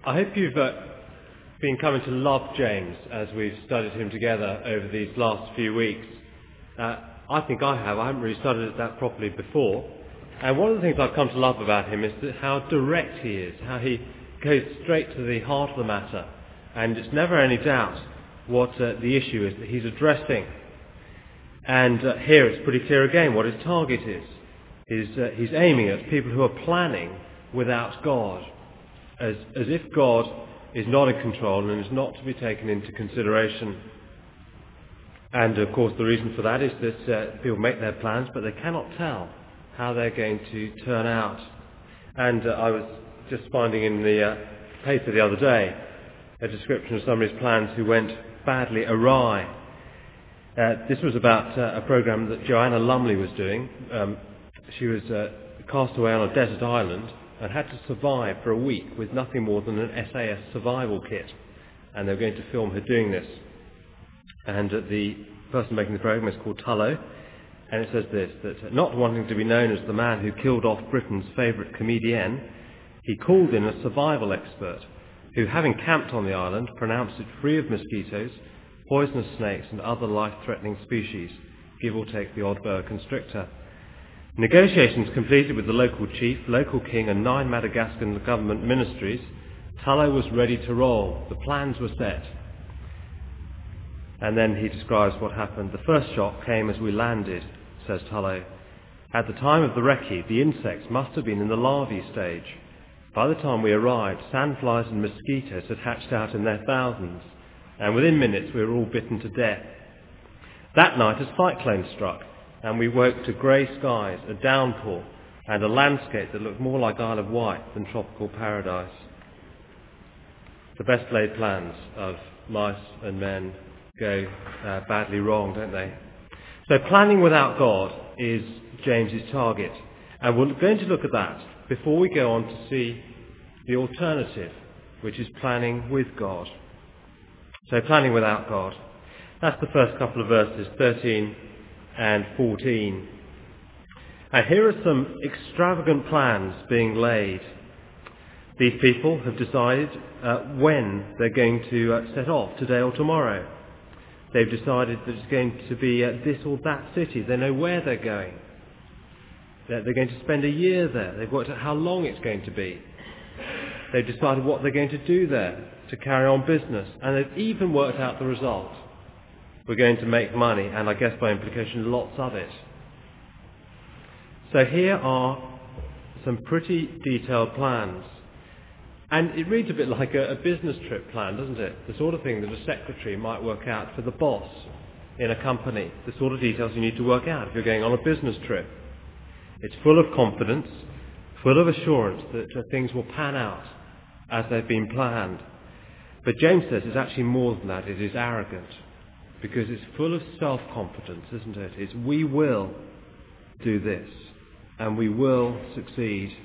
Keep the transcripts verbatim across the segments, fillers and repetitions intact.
I hope you've uh, been coming to love James as we've studied him together over these last few weeks. Uh, I think I have. I haven't really studied that properly before. And one of the things I've come to love about him is that how direct he is, how he goes straight to the heart of the matter. And it's never any doubt what uh, the issue is that he's addressing. And uh, here it's pretty clear again what his target is. He's, uh, he's aiming at people who are planning without God, as, as if God is not in control and is not to be taken into consideration. And of course the reason for that is that uh, people make their plans, but they cannot tell how they're going to turn out. And uh, I was just finding in the uh, paper the other day a description of somebody's plans who went badly awry. Uh, this was about uh, a program that Joanna Lumley was doing. Um, she was uh, cast away on a desert island and had to survive for a week with nothing more than an S A S survival kit. And they were going to film her doing this. And uh, the person making the program is called Tullow. And it says this, that not wanting to be known as the man who killed off Britain's favourite comedienne, he called in a survival expert who, having camped on the island, pronounced it free of mosquitoes, poisonous snakes and other life-threatening species, give or take the odd boa constrictor. Negotiations completed with the local chief, local king and nine Madagascan government ministries, Tullow was ready to roll. The plans were set. And then he describes what happened. The first shock came as we landed, says Tullow. At the time of the recce, the insects must have been in the larvae stage. By the time we arrived, sandflies and mosquitoes had hatched out in their thousands, and within minutes we were all bitten to death. That night a cyclone struck, and we woke to grey skies, a downpour, and a landscape that looked more like Isle of Wight than tropical paradise. The best laid plans of mice and men go uh, badly wrong, don't they? So planning without God is James's target. And we're going to look at that before we go on to see the alternative, which is planning with God. So planning without God. That's the first couple of verses, thirteen and fourteen. And here are some extravagant plans being laid. These people have decided uh, when they're going to uh, set off, today or tomorrow. They've decided that it's going to be uh, this or that city. They know where they're going. They're, they're going to spend a year there. They've worked out how long it's going to be. They've decided what they're going to do there to carry on business. And they've even worked out the result. We're going to make money, and I guess by implication lots of it. So here are some pretty detailed plans. And it reads a bit like a, a business trip plan, doesn't it? The sort of thing that a secretary might work out for the boss in a company. The sort of details you need to work out if you're going on a business trip. It's full of confidence, full of assurance that uh, things will pan out as they've been planned. But James says it's actually more than that. It is arrogant, because it's full of self-confidence, isn't it? It's we will do this, and we will succeed.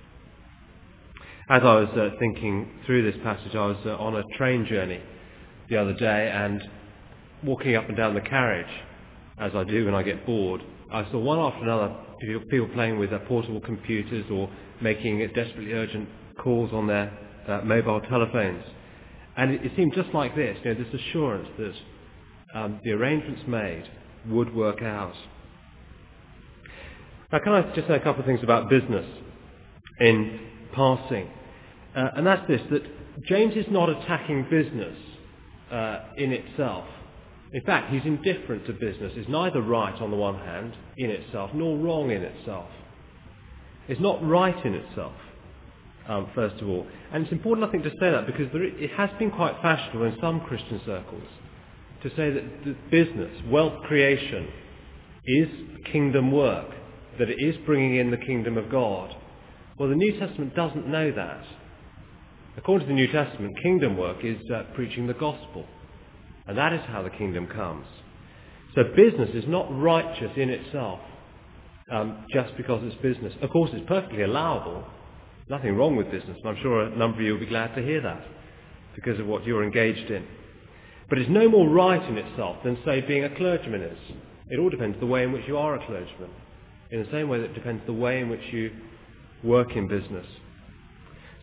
As I was uh, thinking through this passage, I was uh, on a train journey the other day, and walking up and down the carriage, as I do when I get bored, I saw one after another people playing with their portable computers or making desperately urgent calls on their uh, mobile telephones. And it, it seemed just like this, you know, this assurance that um, the arrangements made would work out. Now, can I just say a couple of things about business in passing? Uh, and that's this, that James is not attacking business uh, in itself. In fact, he's indifferent to business. It's neither right on the one hand in itself, nor wrong in itself. It's not right in itself, um, first of all. And it's important, I think, to say that because there, it has been quite fashionable in some Christian circles to say that the business, wealth creation, is kingdom work, that it is bringing in the kingdom of God. Well, the New Testament doesn't know that. According to the New Testament, kingdom work is uh, preaching the gospel. And that is how the kingdom comes. So business is not righteous in itself, um, just because it's business. Of course, it's perfectly allowable. Nothing wrong with business. And I'm sure a number of you will be glad to hear that because of what you're engaged in. But it's no more right in itself than, say, being a clergyman is. It all depends the way in which you are a clergyman. In the same way that it depends the way in which you work in business.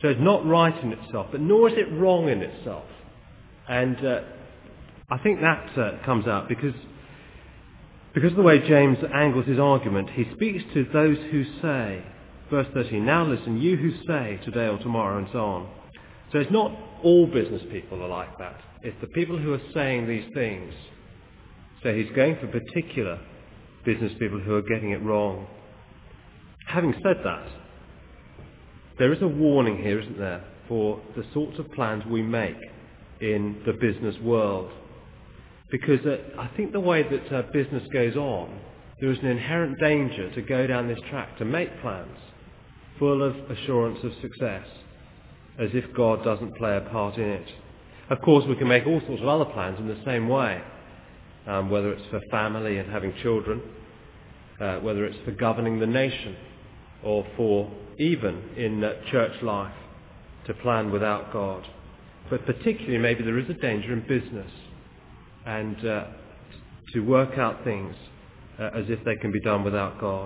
So it's not right in itself, but nor is it wrong in itself. And uh, I think that uh, comes out because, because of the way James angles his argument. He speaks to those who say, verse thirteen, now listen, you who say today or tomorrow, and so on. So it's not all business people are like that. It's the people who are saying these things. So he's going for particular business people who are getting it wrong. Having said that, there is a warning here, isn't there, for the sorts of plans we make in the business world. Because uh, I think the way that uh, business goes on, there is an inherent danger to go down this track, to make plans full of assurance of success, as if God doesn't play a part in it. Of course, we can make all sorts of other plans in the same way, um, whether it's for family and having children, uh, whether it's for governing the nation, or for even in uh, church life to plan without God. But particularly maybe there is a danger in business and uh, to work out things uh, as if they can be done without God.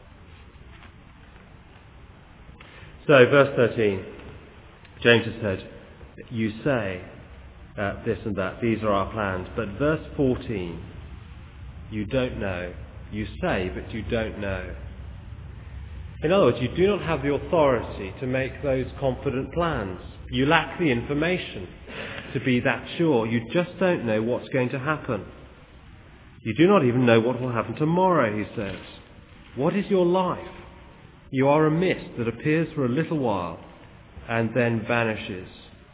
So verse thirteen, James has said, you say uh, this and that, these are our plans. But verse fourteen, you don't know. You say, but you don't know. In other words, you do not have the authority to make those confident plans. You lack the information to be that sure. You just don't know what's going to happen. You do not even know what will happen tomorrow, he says. What is your life? You are a mist that appears for a little while and then vanishes.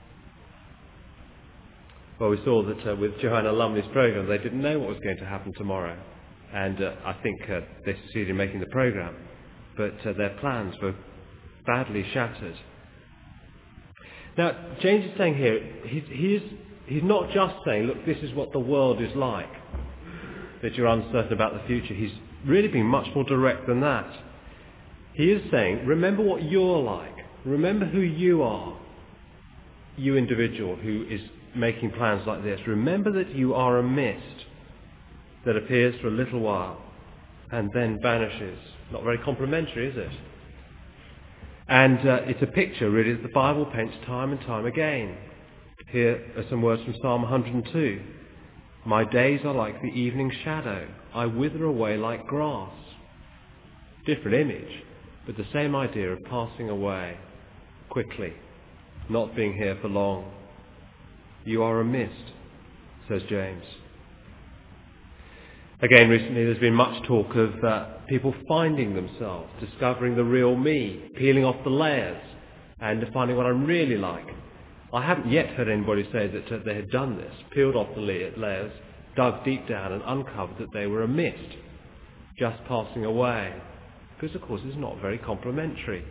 Well, we saw that uh, with Joanna Lumley's programme, they didn't know what was going to happen tomorrow. And uh, I think uh, they succeeded in making the programme. But uh, their plans were badly shattered. Now, James is saying here, he's, he's, he's not just saying, look, this is what the world is like, that you're uncertain about the future. He's really being much more direct than that. He is saying, remember what you're like. Remember who you are, you individual who is making plans like this. Remember that you are a mist that appears for a little while and then vanishes. Not very complimentary, is it? And uh, it's a picture, really, that the Bible paints time and time again. Here are some words from Psalm one hundred two. My days are like the evening shadow. I wither away like grass. Different image, but the same idea of passing away quickly, not being here for long. You are a mist, says James. Again, recently there's been much talk of uh, people finding themselves, discovering the real me, peeling off the layers and finding what I'm really like. I haven't yet heard anybody say that uh, they had done this, peeled off the layers, dug deep down and uncovered that they were a mist, just passing away. Because, of course, it's not very complimentary.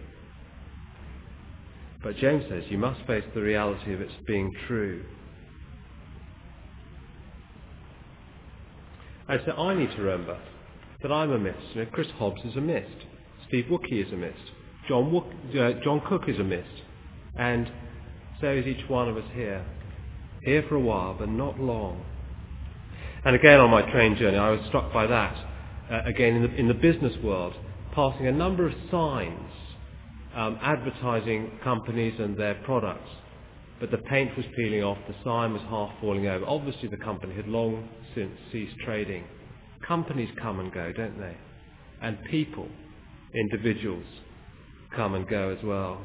But James says you must face the reality of its being true. And so I need to remember that I'm a mist. You know, Chris Hobbs is a mist. Steve Wookey is a mist. John, Wook, uh, John Cook is a mist. And so is each one of us here. Here for a while, but not long. And again on my train journey, I was struck by that. Uh, again, in the, in the business world, passing a number of signs um, advertising companies and their products. But the paint was peeling off, the sign was half falling over. Obviously the company had long since ceased trading. Companies come and go, don't they? And people, individuals, come and go as well.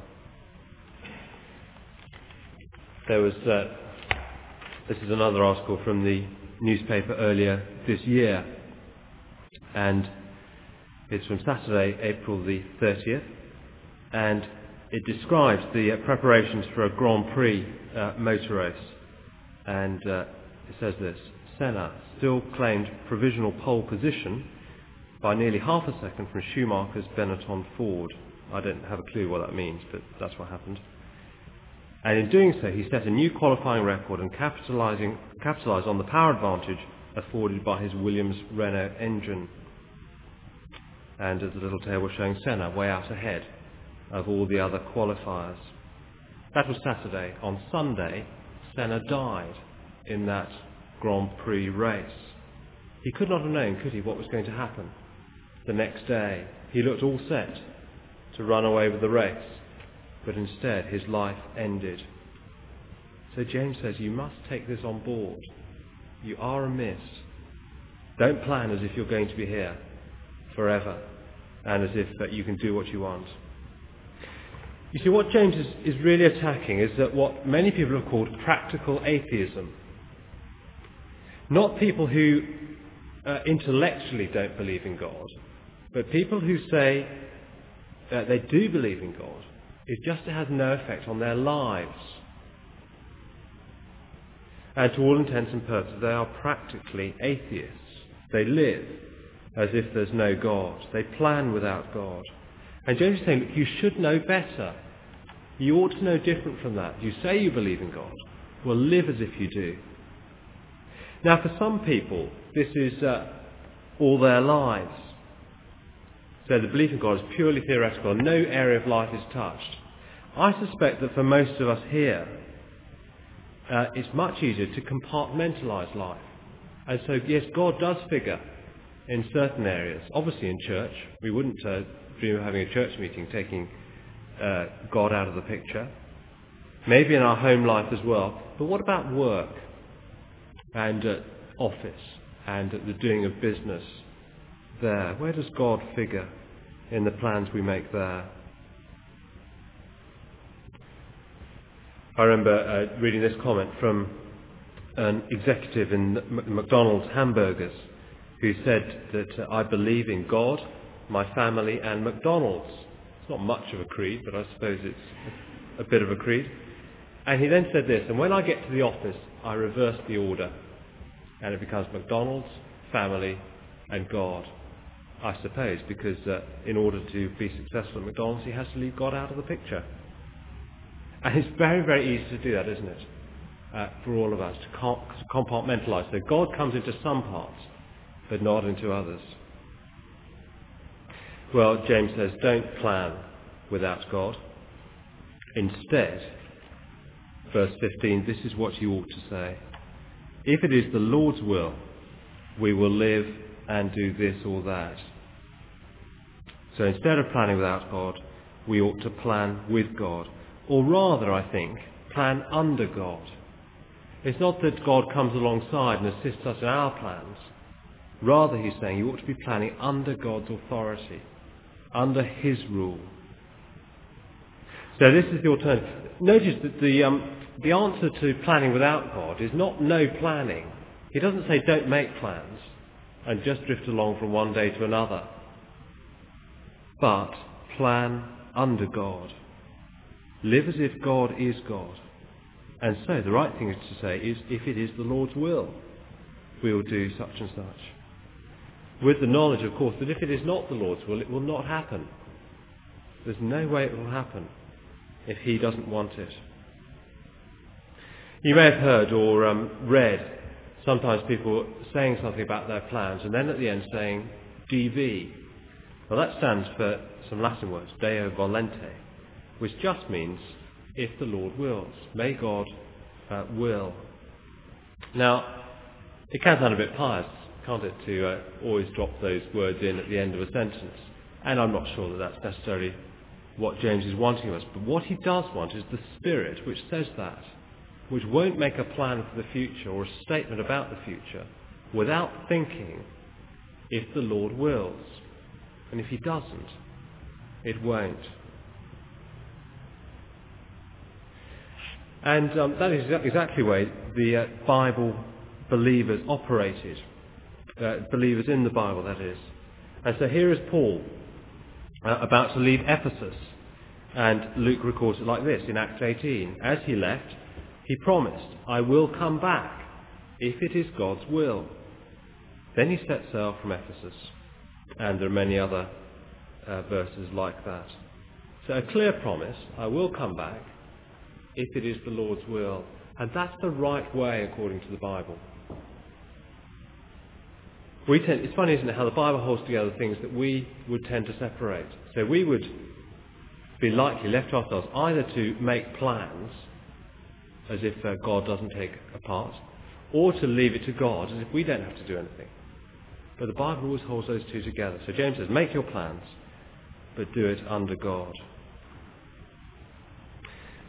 There was, uh, this is another article from the newspaper earlier this year, and it's from Saturday, April the thirtieth, and it describes the uh, preparations for a Grand Prix uh, motor race. And uh, it says this: Senna still claimed provisional pole position by nearly half a second from Schumacher's Benetton Ford. I don't have a clue what that means, but that's what happened. And in doing so, he set a new qualifying record and capitalizing, capitalized on the power advantage afforded by his Williams Renault engine. And as the little table showing Senna way out ahead of all the other qualifiers. That was Saturday. On Sunday, Senna died in that Grand Prix race. He could not have known, could he, what was going to happen the next day. He looked all set to run away with the race, but instead his life ended. So James says you must take this on board. You are a mist. Don't plan as if you're going to be here forever and as if that you can do what you want. You see, what James is, is really attacking is that what many people have called practical atheism. Not people who uh, intellectually don't believe in God, but people who say that they do believe in God. It just has no effect on their lives. And to all intents and purposes, they are practically atheists. They live as if there's no God. They plan without God. And James is saying, look, you should know better. You ought to know different from that. You say you believe in God. Well, live as if you do. Now, for some people, this is uh, all their lives. So the belief in God is purely theoretical. No area of life is touched. I suspect that for most of us here, uh, it's much easier to compartmentalise life. And so, yes, God does figure in certain areas. Obviously in church. We wouldn't uh, dream of having a church meeting taking uh, God out of the picture. Maybe in our home life as well. But what about work and uh, office and uh, the doing of business there? Where does God figure in the plans we make there? I remember uh, reading this comment from an executive in McDonald's hamburgers who said that uh, I believe in God, my family and McDonald's. It's not much of a creed, but I suppose it's a bit of a creed. And he then said this, and when I get to the office, I reverse the order and it becomes McDonald's, family and God. I suppose because uh, in order to be successful at McDonald's, he has to leave God out of the picture. And it's very, very easy to do that, isn't it? Uh, for all of us, to, com- to compartmentalise. So God comes into some parts, but not into others. Well, James says, don't plan without God. Instead, verse fifteen, this is what you ought to say. If it is the Lord's will, we will live and do this or that. So instead of planning without God, we ought to plan with God. Or rather, I think, plan under God. It's not that God comes alongside and assists us in our plans. Rather, he's saying you ought to be planning under God's authority, under his rule. So this is the alternative. Notice that the, um, the answer to planning without God is not no planning. He doesn't say don't make plans and just drift along from one day to another. But plan under God. Live as if God is God. And so the right thing is to say is, if it is the Lord's will, we will do such and such. With the knowledge, of course, that if it is not the Lord's will, it will not happen. There's no way it will happen if he doesn't want it. You may have heard or um, read sometimes people saying something about their plans and then at the end saying D V. Well, that stands for some Latin words, Deo volente, which just means if the Lord wills. May God uh, will. Now, it can sound a bit pious, can't it, to uh, always drop those words in at the end of a sentence. And I'm not sure that that's necessarily what James is wanting of us. But what he does want is the Spirit which says that, which won't make a plan for the future or a statement about the future without thinking if the Lord wills. And if he doesn't, it won't. And um, that is exactly the way the uh, Bible believers operated. Uh, believers in the Bible, that is. And so here is Paul uh, about to leave Ephesus. And Luke records it like this in Acts eighteen. As he left, he promised, I will come back if it is God's will. Then he set sail from Ephesus. And there are many other uh, verses like that. So a clear promise, I will come back if it is the Lord's will. And that's the right way according to the Bible. We tend, it's funny, isn't it, how the Bible holds together things that we would tend to separate. So we would be likely, left to ourselves, either to make plans as if uh, God doesn't take a part, or to leave it to God as if we don't have to do anything. But the Bible always holds those two together. So James says, make your plans, but do it under God.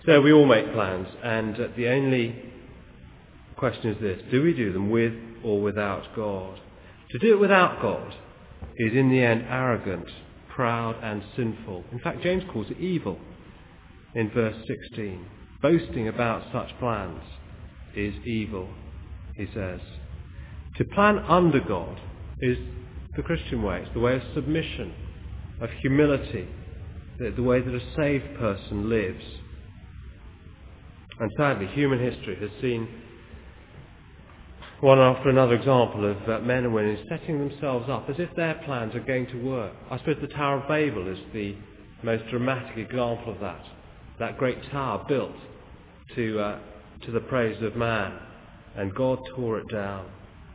So we all make plans, and uh, the only question is this: do we do them with or without God? To do it without God is in the end arrogant, proud and sinful. In fact, James calls it evil in verse sixteen. Boasting about such plans is evil, he says. To plan under God is the Christian way. It's the way of submission, of humility, the, the way that a saved person lives. And sadly, human history has seen one after another example of uh, men and women setting themselves up as if their plans are going to work. I suppose the Tower of Babel is the most dramatic example of that. That great tower built to uh, to the praise of man, and God tore it down.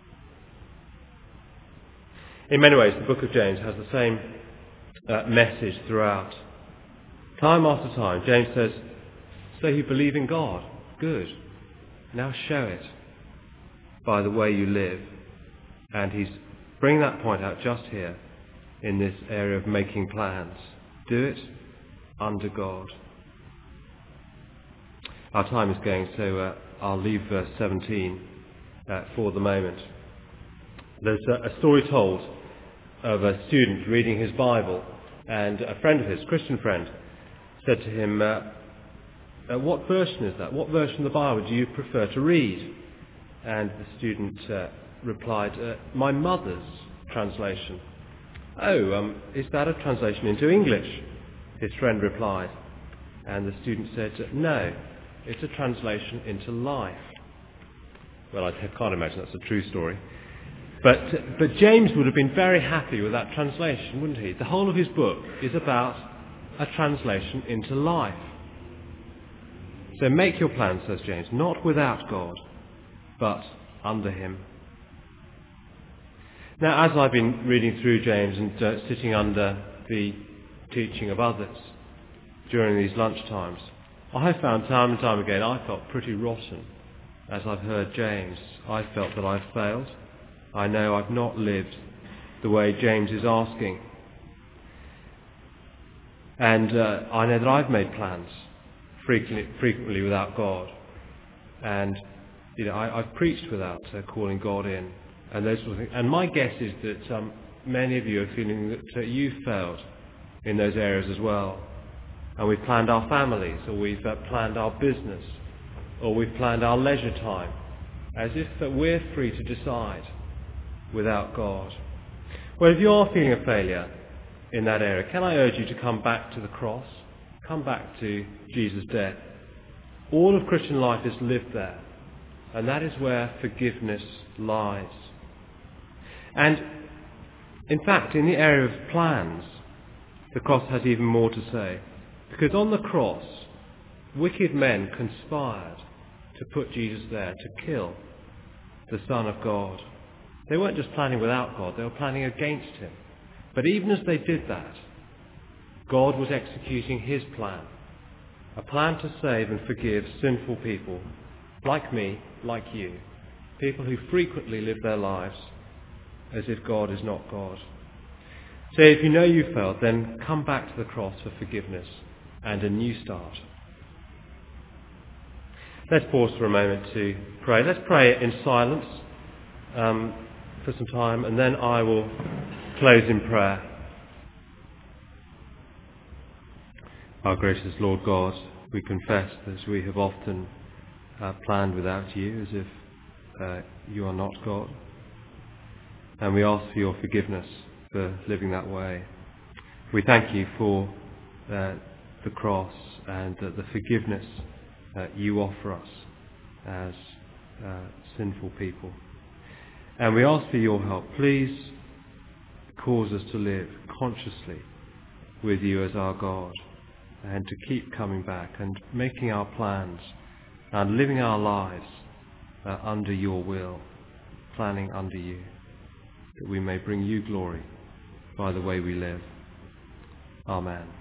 In many ways, the book of James has the same uh, message throughout. Time after time, James says, so you believe in God? Good. Now show it by the way you live. And he's bringing that point out just here in this area of making plans. Do it under God. Our time is going, so uh, I'll leave verse seventeen uh, for the moment. There's a, a story told of a student reading his Bible, and a friend of his, Christian friend, said to him, uh, uh, what version is that? What version of the Bible do you prefer to read? And the student uh, replied, uh, my mother's translation. Oh, um, is that a translation into English? His friend replied. And the student said, no, it's a translation into life. Well, I can't imagine that's a true story. But, but James would have been very happy with that translation, wouldn't he? The whole of his book is about a translation into life. So make your plans, says James, not without God, but under him. Now, as I've been reading through James and uh, sitting under the teaching of others during these lunch times, I have found time and time again I felt pretty rotten as I've heard James. I felt that I've failed. I know I've not lived the way James is asking. And uh, I know that I've made plans frequently, frequently without God. And you know, I, I've preached without uh, calling God in, and those sort of things. And my guess is that um, many of you are feeling that uh, you failed in those areas as well. And we've planned our families, or we've uh, planned our business, or we've planned our leisure time, as if that we're free to decide without God. Well, if you are feeling a failure in that area, can I urge you to come back to the cross? Come back to Jesus' death. All of Christian life is lived there. And that is where forgiveness lies. And in fact, in the area of plans, the cross has even more to say. Because on the cross, wicked men conspired to put Jesus there, to kill the Son of God. They weren't just planning without God, they were planning against him. But even as they did that, God was executing his plan. A plan to save and forgive sinful people like me, like you, people who frequently live their lives as if God is not God. So if you know you failed, then come back to the cross for forgiveness and a new start. Let's pause for a moment to pray. Let's pray in silence um, for some time, and then I will close in prayer. Our gracious Lord God, we confess that we have often Uh, planned without you, as if uh, you are not God. And we ask for your forgiveness for living that way. We thank you for uh, the cross and uh, the forgiveness uh, you offer us as uh, sinful people. And we ask for your help. Please cause us to live consciously with you as our God, and to keep coming back and making our plans and living our lives uh, under your will, planning under you, that we may bring you glory by the way we live. Amen.